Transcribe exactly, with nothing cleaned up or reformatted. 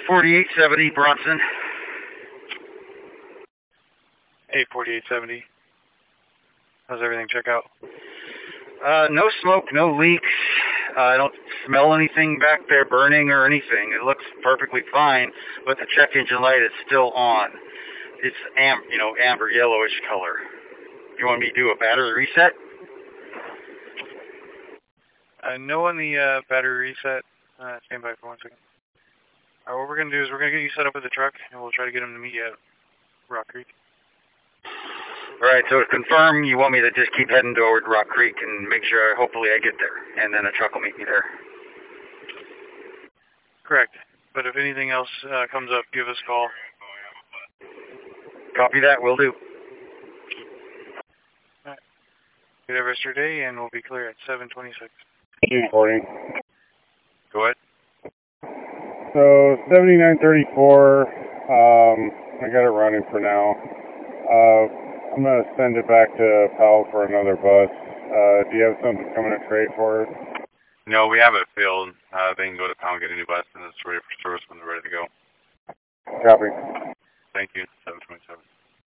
forty-eight seventy, Bronson. Hey, forty-eight seventy. How's everything check out? Uh, no smoke, no leaks. Uh, I don't smell anything back there burning or anything. It looks perfectly fine, but the check engine light is still on. It's am, you know, amber yellowish color. You want me to do a battery reset? Uh, no on the uh, battery reset. Uh, stand by for one second. All right, what we're going to do is we're going to get you set up with the truck, and we'll try to get him to meet you at Rock Creek. All right, so to confirm, you want me to just keep heading toward Rock Creek and make sure, hopefully, I get there, and then the truck will meet me there. Correct. But if anything else uh, comes up, give us a call. Copy that, will do. All right. Good rest of your day, and we'll be clear at seven twenty-six. Recording. Go ahead. So seventy-nine thirty-four, um, I got it running for now. Uh, I'm going to send it back to Powell for another bus. Uh, do you have something coming to trade for it? No, we have it filled. Uh, they can go to Powell and get a new bus, and it's ready for service when they're ready to go. Copy. Thank you. seven twenty-seven.